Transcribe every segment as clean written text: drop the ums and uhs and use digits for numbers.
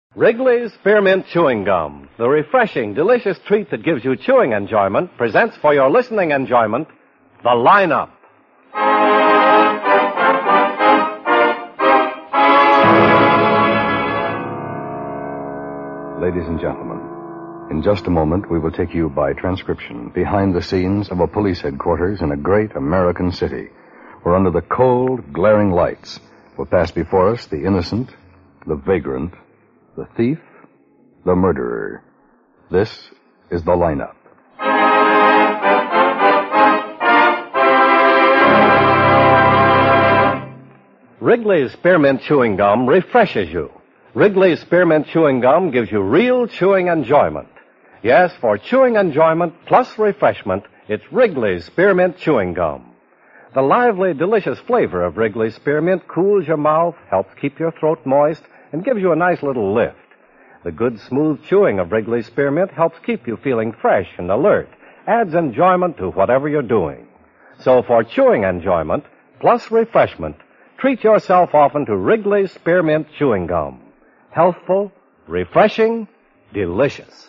Wrigley's Spearmint Chewing Gum, the refreshing, delicious treat that gives you chewing enjoyment, presents for your listening enjoyment, The Lineup. Ladies and gentlemen, in just a moment we will take you by transcription behind the scenes of a police headquarters in a great American city, where under the cold, glaring lights will pass before us the innocent, the vagrant, the thief, the murderer. This is The Lineup. Wrigley's Spearmint Chewing Gum refreshes you. Wrigley's Spearmint Chewing Gum gives you real chewing enjoyment. Yes, for chewing enjoyment plus refreshment, it's Wrigley's Spearmint Chewing Gum. The lively, delicious flavor of Wrigley's Spearmint cools your mouth, helps keep your throat moist, and gives you a nice little lift. The good, smooth chewing of Wrigley's Spearmint helps keep you feeling fresh and alert, adds enjoyment to whatever you're doing. So for chewing enjoyment plus refreshment, treat yourself often to Wrigley's Spearmint Chewing Gum. Healthful, refreshing, delicious.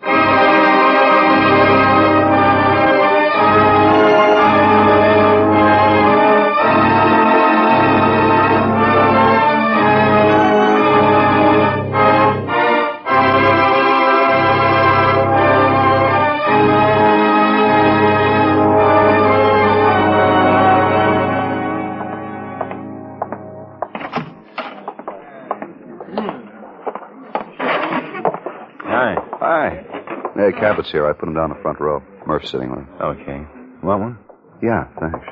Hey, Cabot's here. I put him down the front row. Murph's sitting with him. Okay. Want one? Yeah, thanks.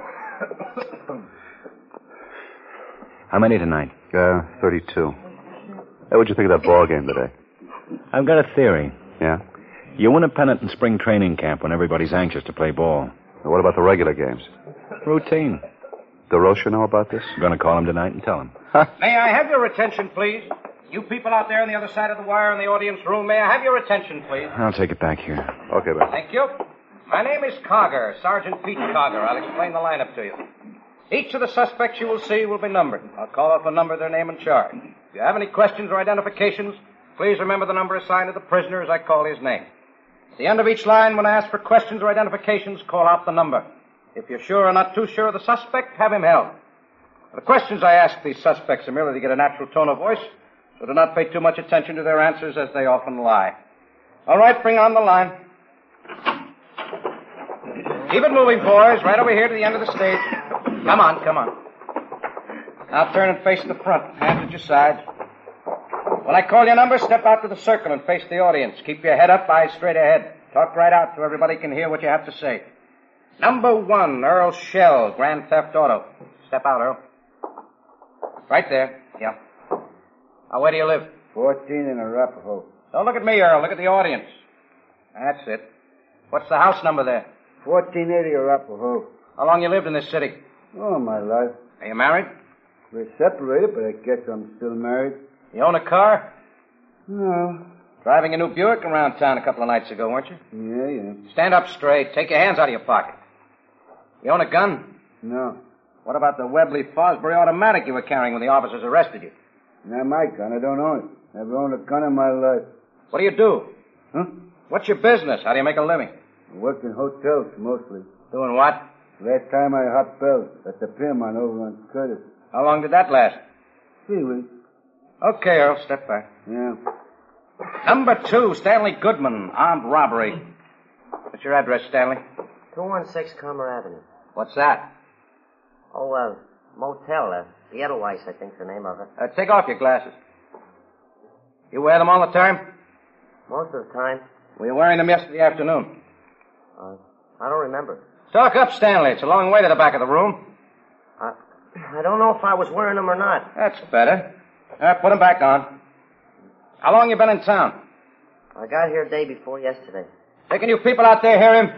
How many tonight? 32. Hey, what'd you think of that ball game today? I've got a theory. Yeah? You win a pennant in spring training camp when everybody's anxious to play ball. Now, what about the regular games? Routine. DeRocha know about this? I'm going to call him tonight and tell him. May I have your attention, please? You people out there on the other side of the wire in the audience room, may I have your attention, please? I'll take it back here. Okay, Ben. Thank you. My name is Cogger, Sergeant Pete Cogger. I'll explain the lineup to you. Each of the suspects you will see will be numbered. I'll call off a number, their name, and charge. If you have any questions or identifications, please remember the number assigned to the prisoner as I call his name. At the end of each line, when I ask for questions or identifications, call out the number. If you're sure or not too sure of the suspect, have him held. The questions I ask these suspects are merely to get a natural tone of voice, so do not pay too much attention to their answers, as they often lie. All right, bring on the line. Keep it moving, boys. Right over here to the end of the stage. Come on, come on. Now turn and face the front. Hands at your sides. When I call your number, step out to the circle and face the audience. Keep your head up, eyes straight ahead. Talk right out so everybody can hear what you have to say. Number 1, Earl Shell, Grand Theft Auto. Step out, Earl. Right there. Yeah. Now, where do you live? 14 in Arapahoe. Don't look at me, Earl. Look at the audience. That's it. What's the house number there? 1480 Arapahoe. How long you lived in this city? Oh, my life. Are you married? We're separated, but I guess I'm still married. You own a car? No. Driving a new Buick around town a couple of nights ago, weren't you? Yeah. Stand up straight. Take your hands out of your pocket. You own a gun? No. What about the Webley Fosbury automatic you were carrying when the officers arrested you? Not my gun. I don't own it. Never owned a gun in my life. What do you do? Huh? What's your business? How do you make a living? I work in hotels, mostly. Doing what? Last time I hot bells at the Piermont over on Curtis. How long did that last? 3 weeks. Okay, Earl, step back. Yeah. Number 2, Stanley Goodman, armed robbery. What's your address, Stanley? 216 Comer Avenue. What's that? Oh, motel. The Edelweiss, I think's the name of it. Take off your glasses. You wear them all the time? Most of the time. Were you wearing them yesterday afternoon? I don't remember. Talk up, Stanley. It's a long way to the back of the room. I don't know if I was wearing them or not. That's better. Put them back on. How long you been in town? I got here day before yesterday. Taking you people out there, hear him?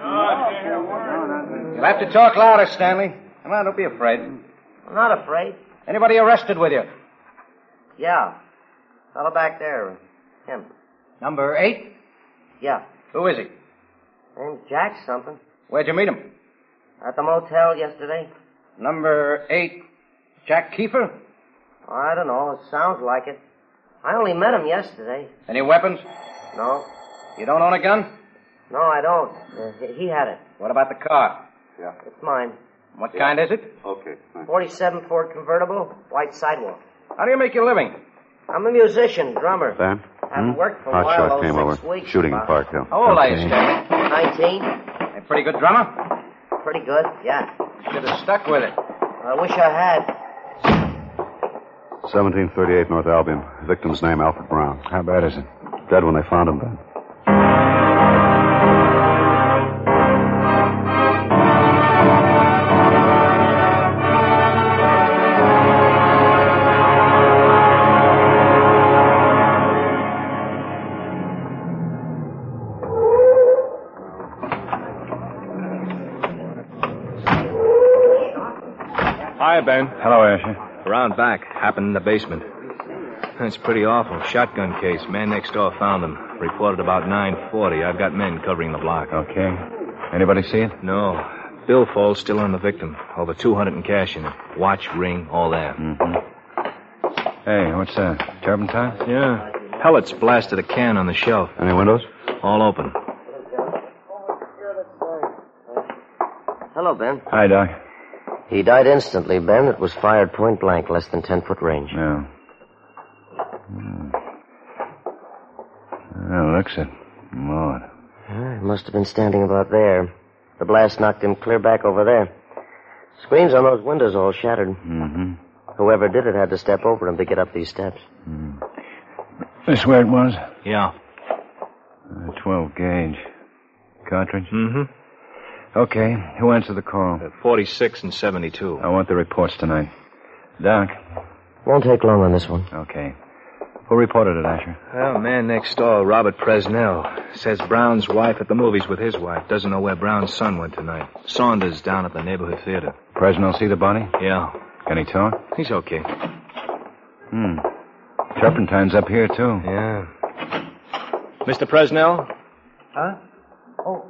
You'll have to talk louder, Stanley. Come on, don't be afraid. I'm not afraid. Anybody arrested with you? Yeah. Fellow back there. Him. Number 8? Yeah. Who is he? Name's Jack something. Where'd you meet him? At the motel yesterday. Number 8, Jack Kiefer? I don't know. It sounds like it. I only met him yesterday. Any weapons? No. You don't own a gun? No, I don't. He had it. What about the car? It's mine. What kind is it? Okay. 47 Ford convertible, white sidewalk. How do you make your living? I'm a musician, drummer. Ben? Haven't worked for a Hot while, shot those came 6 over. weeks. Shooting in about. Park Hill. How old are you, Stanley? 19. A pretty good drummer? Pretty good, yeah. Should have stuck with it. I wish I had. 1738 North Albion. Victim's name, Alfred Brown. How bad is it? Dead when they found him, Ben. Hi, Ben. Hello, Asher. Around back. Happened in the basement. It's pretty awful. Shotgun case. Man next door found him. Reported about 9:40. I've got men covering the block. Okay. Anybody see it? No. Billfold still on the victim. Over 200 in cash in it. Watch, ring, all that. Mm-hmm. Hey, what's that? Turpentine? Yeah. Pellets blasted a can on the shelf. Any windows? All open. Hello, Ben. Hi, Doc. He died instantly, Ben. It was fired point blank, less than 10-foot range. Yeah. Well, looks it. Lord. He must have been standing about there. The blast knocked him clear back over there. Screens on those windows all shattered. Mm-hmm. Whoever did it had to step over him to get up these steps. This where it was? Yeah. 12 gauge. Cartridge? Mm-hmm. Okay. Who answered the call? 46 and 72. I want the reports tonight. Doc. Won't take long on this one. Okay. Who reported it, Asher? Well, man next door, Robert Presnell. Says Brown's wife at the movies with his wife. Doesn't know where Brown's son went tonight. Saunders down at the neighborhood theater. Presnell see the body? Yeah. Can he talk? He's okay. Turpentine's up here, too. Yeah. Mr. Presnell? Huh? Oh,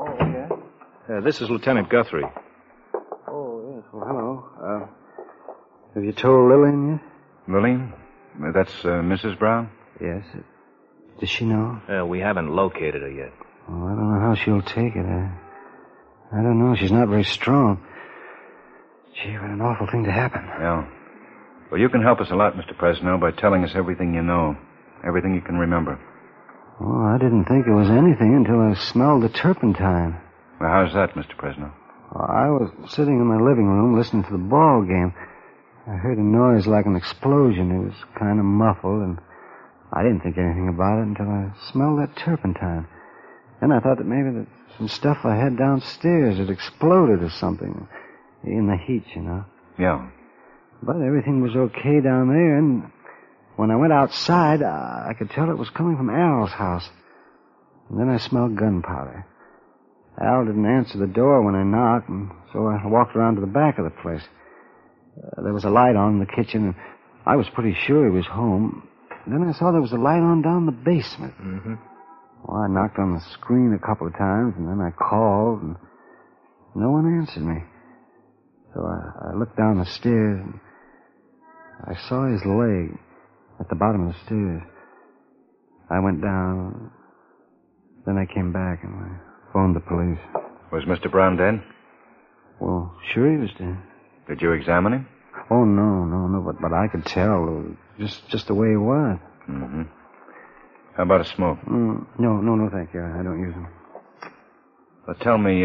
yeah? This is Lieutenant Guthrie. Oh, yes. Well, hello. Have you told Lillian yet? Lillian? That's Mrs. Brown? Yes. Does she know? We haven't located her yet. Oh, I don't know how she'll take it. I don't know. She's not very strong. Gee, what an awful thing to happen. Yeah. Well, you can help us a lot, Mr. Presnell, by telling us everything you know. Everything you can remember. Oh, I didn't think it was anything until I smelled the turpentine. Well, how's that, Mr. Presnell? I was sitting in my living room listening to the ball game. I heard a noise like an explosion. It was kind of muffled, and I didn't think anything about it until I smelled that turpentine. Then I thought that maybe that some stuff I had downstairs had exploded or something. In the heat, you know. Yeah. But everything was okay down there, and when I went outside, I could tell it was coming from Al's house. And then I smelled gunpowder. Al didn't answer the door when I knocked, and so I walked around to the back of the place. There was a light on in the kitchen, and I was pretty sure he was home. Then I saw there was a light on down the basement. Mm-hmm. Well, I knocked on the screen a couple of times, and then I called, and no one answered me. So I looked down the stairs, and I saw his leg at the bottom of the stairs. I went down. Then I came back, and I phoned the police. Was Mr. Brown dead? Well, sure he was dead. Did you examine him? Oh, no, but I could tell. Just the way he was. Mm-hmm. How about a smoke? No, thank you. I don't use them. Well, tell me,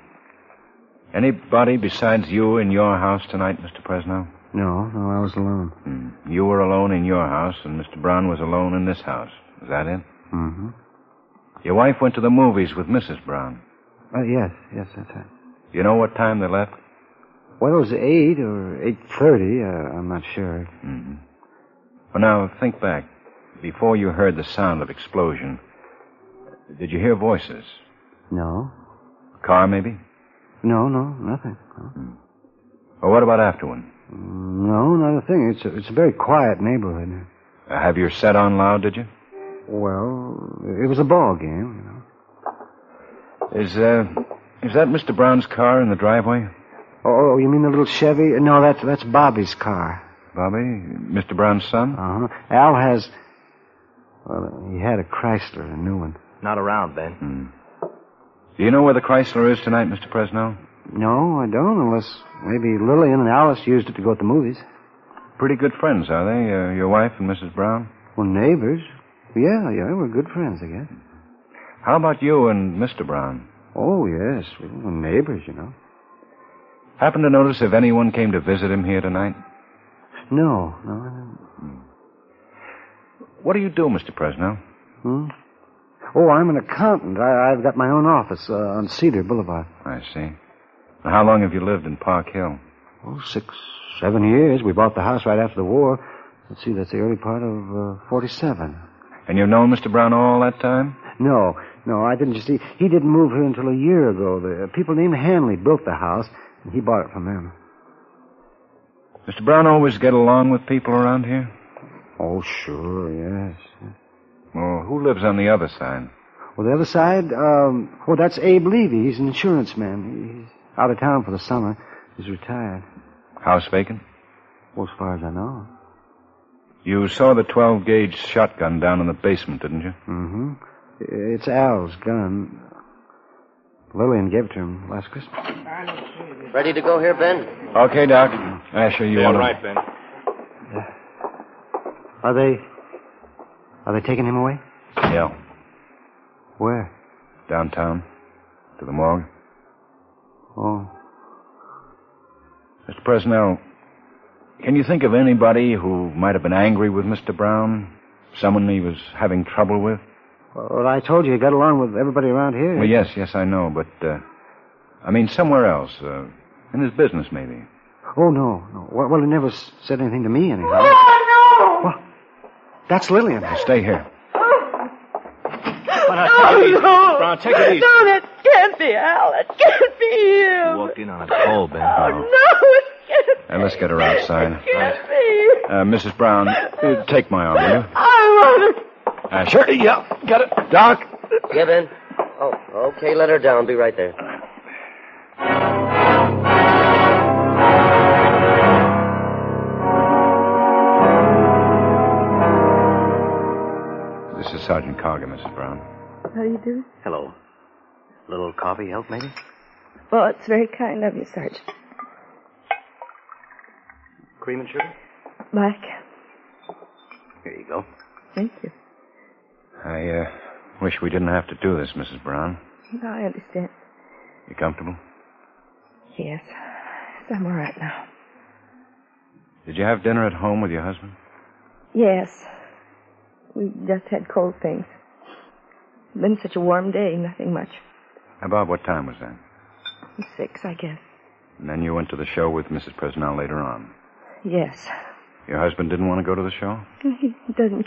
anybody besides you in your house tonight, Mr. Presnell? No, I was alone. You were alone in your house, and Mr. Brown was alone in this house. Is that it? Mm-hmm. Your wife went to the movies with Mrs. Brown. Yes, that's right. You know what time they left? Well, it was 8 or 8:30. I'm not sure. Mm-hmm. Well, now, think back. Before you heard the sound of explosion, did you hear voices? No. Car, maybe? No, nothing. No. Well, what about afterward? No, not a thing. It's a very quiet neighborhood. Have your set on loud, did you? Well, it was a ball game, you know. Is that Mr. Brown's car in the driveway? Oh, you mean the little Chevy? No, that's Bobby's car. Bobby? Mr. Brown's son? Uh-huh. Al has Well, he had a Chrysler, a new one. Not around, Ben. Do you know where the Chrysler is tonight, Mr. Presnell? No, I don't, unless maybe Lillian and Alice used it to go to the movies. Pretty good friends, are they? Your wife and Mrs. Brown? Well, neighbors. Yeah, we're good friends, I guess. How about you and Mr. Brown? Oh, yes, we're neighbors, you know. Happen to notice if anyone came to visit him here tonight? No, I didn't. What do you do, Mr. Presnell? Oh, I'm an accountant. I've got my own office on Cedar Boulevard. I see. Now, how long have you lived in Park Hill? Oh, 6, 7 years. We bought the house right after the war. Let's see, that's the early part of 47. And you've known Mr. Brown all that time? No, I didn't. You see, he didn't move here until a year ago. The people named Hanley built the house, and he bought it from them. Mr. Brown always get along with people around here? Oh, sure, yes. Well, who lives on the other side? Well, the other side, that's Abe Levy. He's an insurance man. He's out of town for the summer. He's retired. House vacant? Well, as far as I know. You saw the 12-gauge shotgun down in the basement, didn't you? Mm-hmm. It's Al's gun. Lillian gave it to him last Christmas. Ready to go here, Ben? Okay, Doc. Asher, you want to... right, Ben. Are they taking him away? Yeah. Where? Downtown. To the morgue. Oh. Mr. Presnell, can you think of anybody who might have been angry with Mr. Brown? Someone he was having trouble with? Well, I told you he got along with everybody around here. Well, yes, I know, but, I mean, somewhere else. In his business, maybe. Oh, no. Well, he never said anything to me, anyhow. Oh, no! Well, that's Lillian. Stay here. No. Brown, take it easy. No, that can't be Al. That can't be you. You walked in on a cold, Ben. Oh, no, it can't be. Let's get her outside. It can't be. Mrs. Brown, take my arm, will you? I want to... Sure, yeah, got it. Doc? Yeah, Ben? Oh, okay, let her down. Be right there. This is Sergeant Carger, Mrs. Brown. How do you do? Hello. Little coffee help, maybe? Oh, it's very kind of you, Sergeant. Cream and sugar? Black. Here you go. Thank you. I wish we didn't have to do this, Mrs. Brown. No, I understand. You comfortable? Yes. I'm all right now. Did you have dinner at home with your husband? Yes. We just had cold things. It's been such a warm day, nothing much. About what time was that? 6, I guess. And then you went to the show with Mrs. Presnell later on. Yes. Your husband didn't want to go to the show? He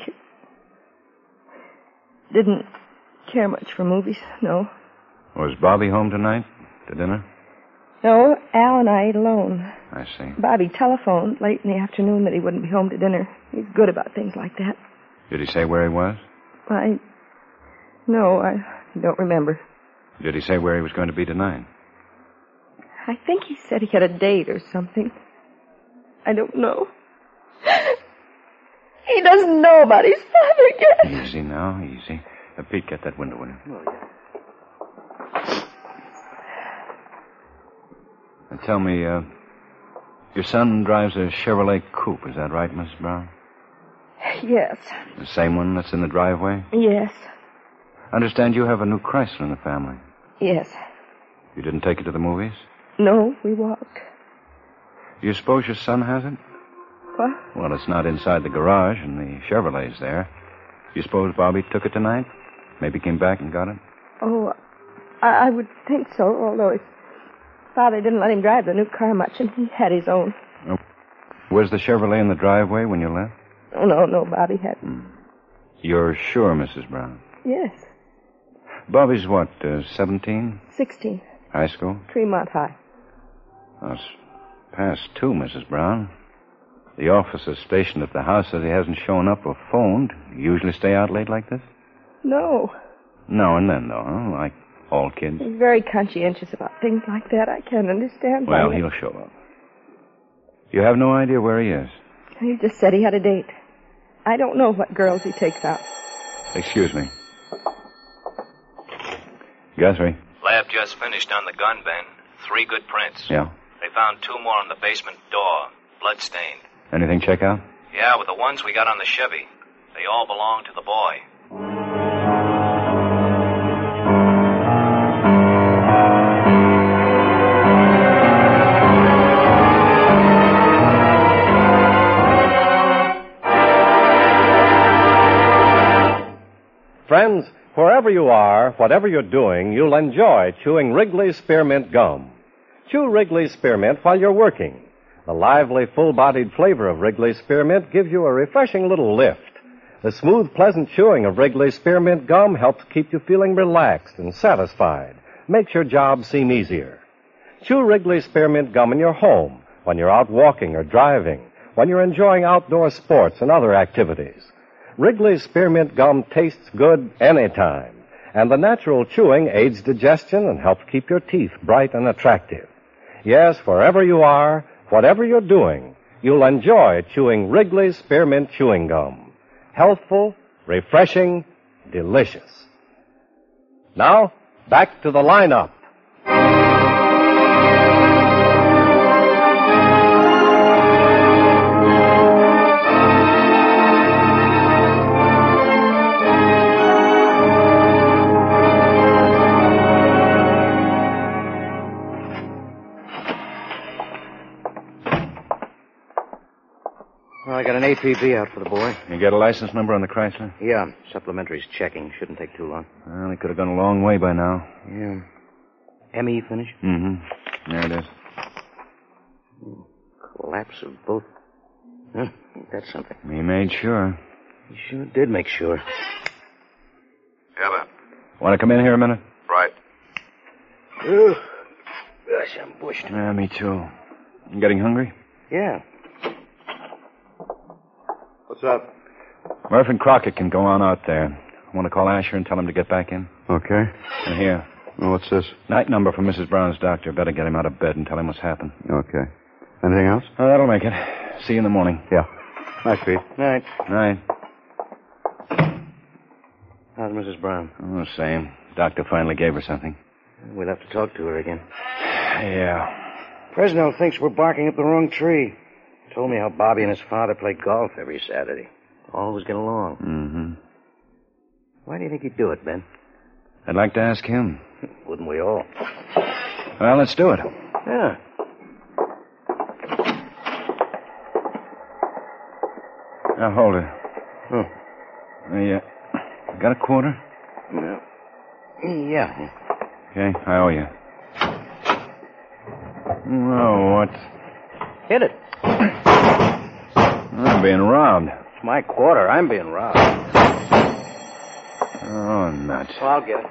didn't care much for movies, no. Was Bobby home tonight to dinner? No, Al and I ate alone. I see. Bobby telephoned late in the afternoon that he wouldn't be home to dinner. He's good about things like that. Did he say where he was? No, I don't remember. Did he say where he was going to be tonight? I think he said he had a date or something. I don't know. He doesn't know about his father yet. Easy now, easy. Pete, get that window, will you? Oh, yeah. Now tell me, your son drives a Chevrolet Coupe, is that right, Mrs. Brown? Yes. The same one that's in the driveway? Yes. I understand you have a new Chrysler in the family. Yes. You didn't take it to the movies? No, we walked. Do you suppose your son has it? What? Well, it's not inside the garage, and the Chevrolet's there. Do you suppose Bobby took it tonight? Maybe came back and got it? Oh, I would think so, although his father didn't let him drive the new car much, and he had his own. Was the Chevrolet in the driveway when you left? Oh, no, Bobby hadn't. You're sure, Mrs. Brown? Yes. Bobby's what, 17? 16. High school? Tremont High. Well, it's past 2, Mrs. Brown. The officer stationed at the house says he hasn't shown up or phoned. You usually stay out late like this? No. Now and then, though, huh? Like all kids. He's very conscientious about things like that. I can't understand why. Well, he'll show up. You have no idea where he is? He just said he had a date. I don't know what girls he takes out. Excuse me. Guthrie. Lab just finished on the gun, Ben. 3 good prints. Yeah? They found 2 more on the basement door, blood-stained. Anything check out? Yeah, with the ones we got on the Chevy. They all belong to the boy. Friends, wherever you are, whatever you're doing, you'll enjoy chewing Wrigley's Spearmint Gum. Chew Wrigley's Spearmint while you're working. The lively, full-bodied flavor of Wrigley's Spearmint gives you a refreshing little lift. The smooth, pleasant chewing of Wrigley's Spearmint Gum helps keep you feeling relaxed and satisfied. Makes your job seem easier. Chew Wrigley's Spearmint Gum in your home, when you're out walking or driving, when you're enjoying outdoor sports and other activities. Wrigley's Spearmint Gum tastes good anytime, and the natural chewing aids digestion and helps keep your teeth bright and attractive. Yes, wherever you are, whatever you're doing, you'll enjoy chewing Wrigley's Spearmint Chewing Gum. Healthful, refreshing, delicious. Now, back to the lineup. I got an APB out for the boy. You got a license number on the Chrysler? Yeah, supplementary's checking. Shouldn't take too long. Well, he could have gone a long way by now. Yeah. ME finish? Mm-hmm. There it is. Collapse of both. Huh? That's something. He made sure. He sure did make sure. Yeah, Ben. Want to come in here a minute? Right. Ugh. Gosh, I'm bushed. Yeah, me too. You getting hungry? Yeah. What's up? Murph and Crockett can go on out there. Want to call Asher and tell him to get back in? Okay. And here. Well, what's this? Night number from Mrs. Brown's doctor. Better get him out of bed and tell him what's happened. Okay. Anything else? Oh, that'll make it. See you in the morning. Yeah. Nice, Pete. Night. Night. How's Mrs. Brown? Oh, same. Doctor finally gave her something. We'll have to talk to her again. Yeah. Fresno thinks we're barking up the wrong tree. Told me how Bobby and his father play golf every Saturday. Always get along. Mm-hmm. Why do you think he'd do it, Ben? I'd like to ask him. Wouldn't we all? Well, let's do it. Yeah. Now, hold it. Oh. Got a quarter? No. Yeah. Okay, I owe you. Oh, what? Hit it. I'm being robbed. It's my quarter. I'm being robbed. Oh, nuts. Well, I'll get it.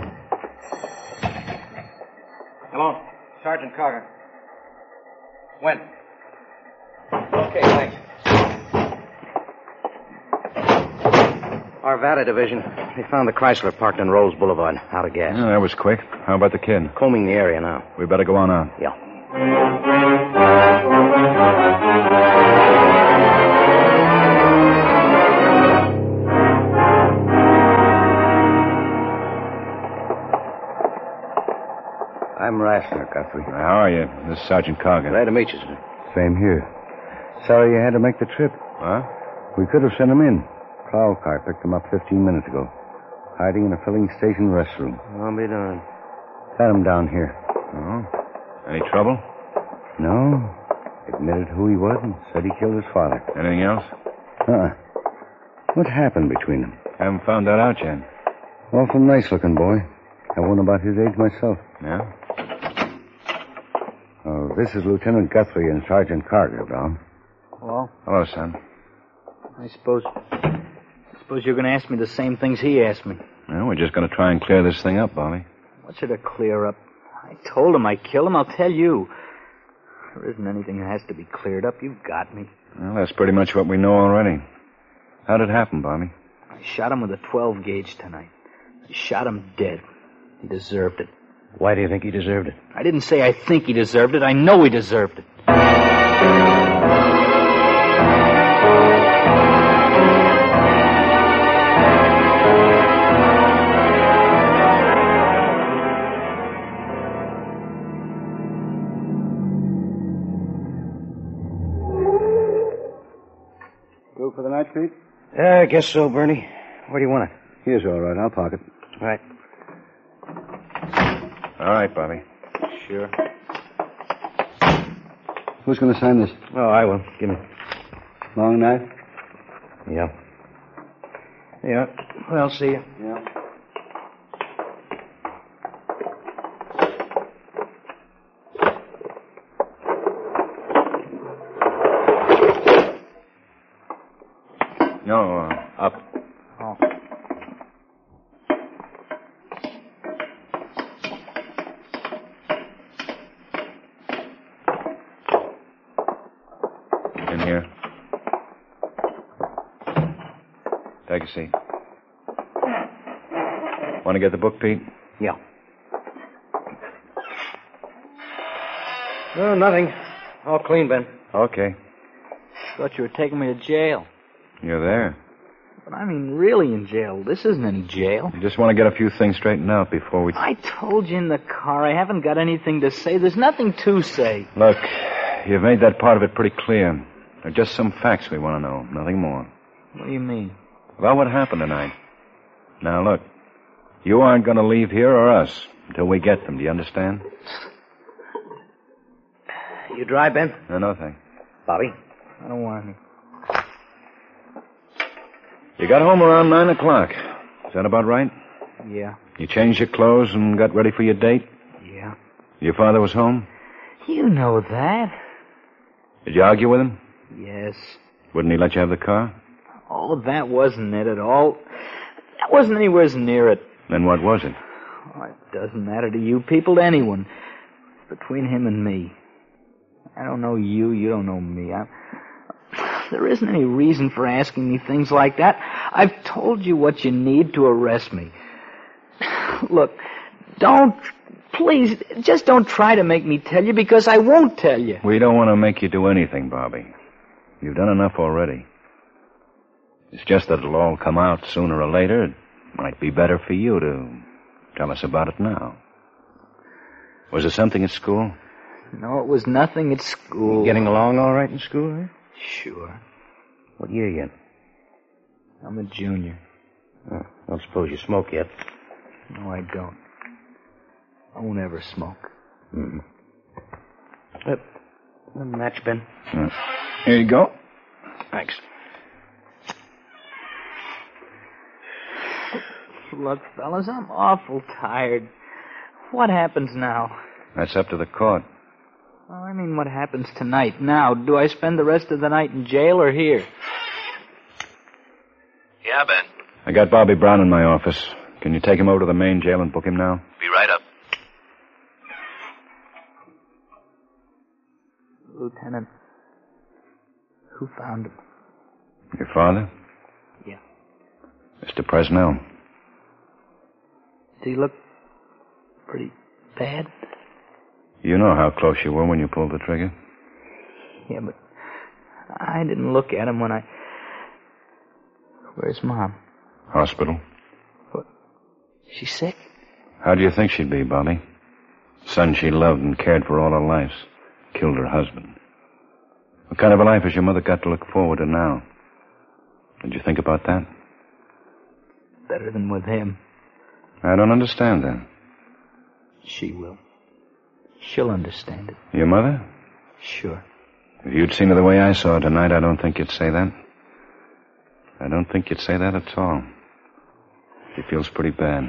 Hello, Sergeant Carter. When? Okay, thanks. Arvada Division. They found the Chrysler parked on Rolls Boulevard, out of gas. Yeah, that was quick. How about the kid? Combing the area now. We better go on out. Yeah. I'm Rassner, Guthrie. How are you? This is Sergeant Cargan. Glad to meet you, sir. Same here. Sorry you had to make the trip. Huh? We could have sent him in. Plow car picked him up 15 minutes ago. Hiding in a filling station restroom. I'll be darned. Got him down here. Oh? Any trouble? No. Admitted who he was and said he killed his father. Anything else? What happened between them? Haven't found that out yet. Awful nice-looking boy. I one about his age myself. Yeah? Oh, this is Lieutenant Guthrie and Sergeant Carter, Brown. Well, Hello, son. I suppose you're going to ask me the same things he asked me. Well, we're just going to try and clear this thing up, Bobby. What's there to clear up? I told him I killed him. I'll tell you. There isn't anything that has to be cleared up. You've got me. Well, that's pretty much what we know already. How did it happen, Bobby? I shot him with a 12 gauge tonight. I shot him dead. He deserved it. Why do you think he deserved it? I didn't say I think he deserved it. I know he deserved it. I guess so, Bernie. Where do you want it? Here's all right. I'll park it. Right. All right, Bobby. Sure. Who's going to sign this? Oh, I will. Give me. Long knife? Yeah. Yeah. Well, see you. Yeah. No, up. Oh. In here. Take a seat. Want to get the book, Pete? Yeah. No, nothing. All clean, Ben. Okay. Thought you were taking me to jail. You're there. But I mean, really in jail. This isn't any jail. You just want to get a few things straightened out before we... I told you in the car I haven't got anything to say. There's nothing to say. Look, you've made that part of it pretty clear. There are just some facts we want to know, nothing more. What do you mean? About what happened tonight. Now, look, you aren't going to leave here or us until we get them. Do you understand? You drive, Ben? No, thanks. Bobby? I don't want any. You got home around 9 o'clock. Is that about right? Yeah. You changed your clothes and got ready for your date? Yeah. Your father was home? You know that. Did you argue with him? Yes. Wouldn't he let you have the car? Oh, that wasn't it at all. That wasn't anywhere near it. Then what was it? Oh, it doesn't matter to you people, to anyone. It's between him and me. I don't know you, you don't know me. There isn't any reason for asking me things like that. I've told you what you need to arrest me. Look, please, just don't try to make me tell you, because I won't tell you. We don't want to make you do anything, Bobby. You've done enough already. It's just that it'll all come out sooner or later. It might be better for you to tell us about it now. Was there something at school? No, it was nothing at school. You getting along all right in school, eh? Sure. What year you in? I'm a junior. Oh, don't suppose you smoke yet. No, I don't. I won't ever smoke. Mm-hmm. A match, Ben? Here you go. Thanks. Look, fellas, I'm awful tired. What happens now? That's up to the court. Oh, I mean, what happens tonight? Now, do I spend the rest of the night in jail or here? Yeah, Ben. I got Bobby Brown in my office. Can you take him over to the main jail and book him now? Be right up. Lieutenant, who found him? Your father? Yeah. Mr. Presnell. Did he look pretty bad? You know how close you were when you pulled the trigger. Yeah, but I didn't look at him when I... Where's Mom? Hospital. What? She's sick? How do you think she'd be, Bobby? Son she loved and cared for all her life. Killed her husband. What kind of a life has your mother got to look forward to now? Did you think about that? Better than with him. I don't understand that. She will. She'll understand it. Your mother? Sure. If you'd seen her the way I saw her tonight, I don't think you'd say that. I don't think you'd say that at all. She feels pretty bad.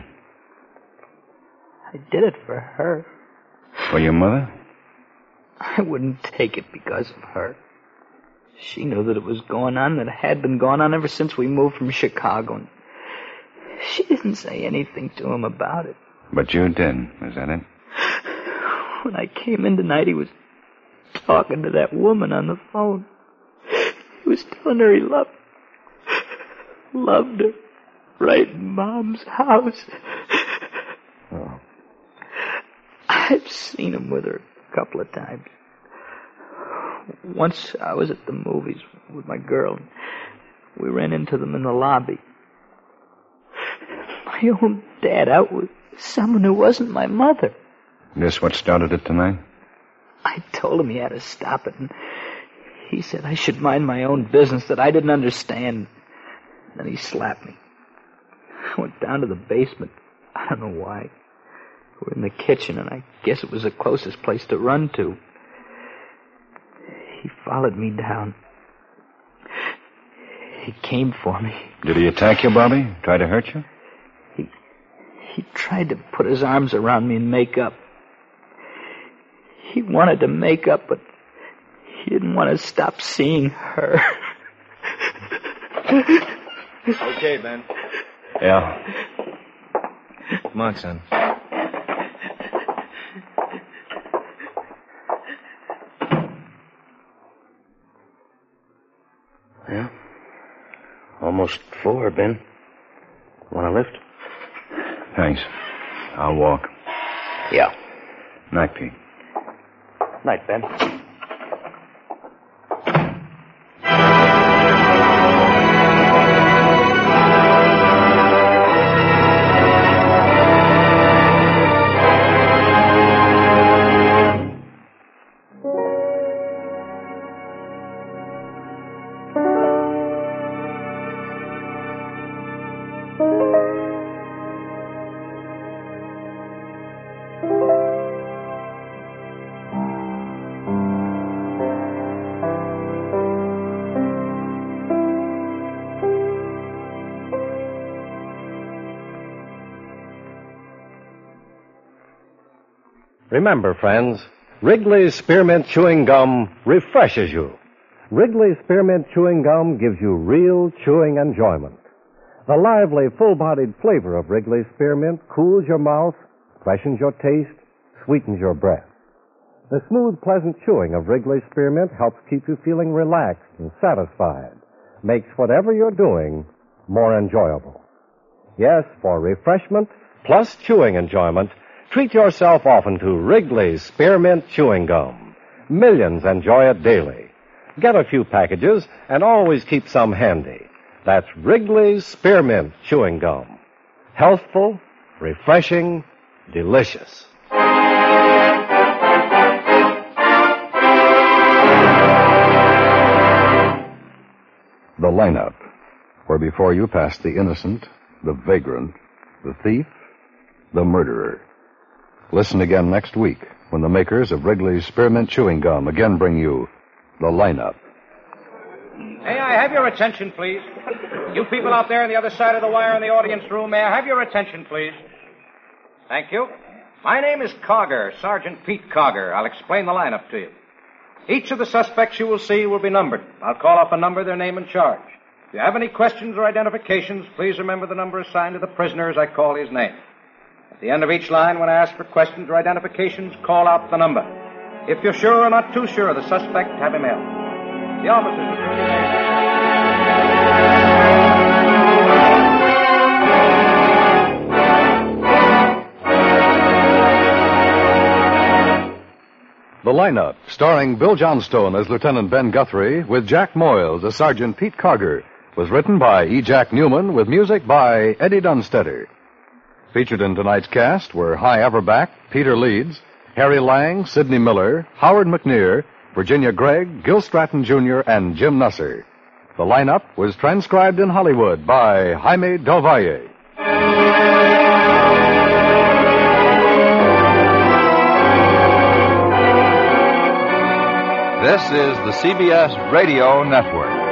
I did it for her. For your mother? I wouldn't take it because of her. She knew that it was going on, that it had been going on ever since we moved from Chicago. And she didn't say anything to him about it. But you did, is that it? When I came in tonight, he was talking to that woman on the phone. He was telling her he loved her right in Mom's house. Oh. I've seen him with her a couple of times. Once I was at the movies with my girl. We ran into them in the lobby. My own dad out with someone who wasn't my mother. This what started it tonight? I told him he had to stop it, and he said I should mind my own business, that I didn't understand. Then he slapped me. I went down to the basement. I don't know why. We're in the kitchen, and I guess it was the closest place to run to. He followed me down. He came for me. Did he attack you, Bobby? Try to hurt you? He tried to put his arms around me and make up. He wanted to make up, but he didn't want to stop seeing her. Okay, Ben. Yeah. Come on, son. Yeah. Almost 4, Ben. Want a lift? Thanks. I'll walk. Yeah. Night, Pete. Night, Ben. Remember, friends, Wrigley's Spearmint Chewing Gum refreshes you. Wrigley's Spearmint Chewing Gum gives you real chewing enjoyment. The lively, full-bodied flavor of Wrigley's Spearmint cools your mouth, freshens your taste, sweetens your breath. The smooth, pleasant chewing of Wrigley's Spearmint helps keep you feeling relaxed and satisfied, makes whatever you're doing more enjoyable. Yes, for refreshment plus chewing enjoyment, treat yourself often to Wrigley's Spearmint Chewing Gum. Millions enjoy it daily. Get a few packages and always keep some handy. That's Wrigley's Spearmint Chewing Gum. Healthful, refreshing, delicious. The lineup, where before you pass the innocent, the vagrant, the thief, the murderer. Listen again next week when the makers of Wrigley's Spearmint Chewing Gum again bring you The Lineup. May I have your attention, please? You people out there on the other side of the wire in the audience room, may I have your attention, please? Thank you. My name is Cogger, Sergeant Pete Cogger. I'll explain the lineup to you. Each of the suspects you will see will be numbered. I'll call off a number, their name, and charge. If you have any questions or identifications, please remember the number assigned to the prisoner as I call his name. At the end of each line, when I ask for questions or identifications, call out the number. If you're sure or not too sure of the suspect, have him held. The officers will do the The Lineup, starring Bill Johnstone as Lieutenant Ben Guthrie, with Jack Moyles as Sergeant Pete Cogger, was written by E. Jack Newman with music by Eddie Dunstetter. Featured in tonight's cast were Hy Averback, Peter Leeds, Harry Lang, Sidney Miller, Howard McNear, Virginia Gregg, Gil Stratton Jr., and Jim Nusser. The Lineup was transcribed in Hollywood by Jaime Del Valle. This is the CBS Radio Network.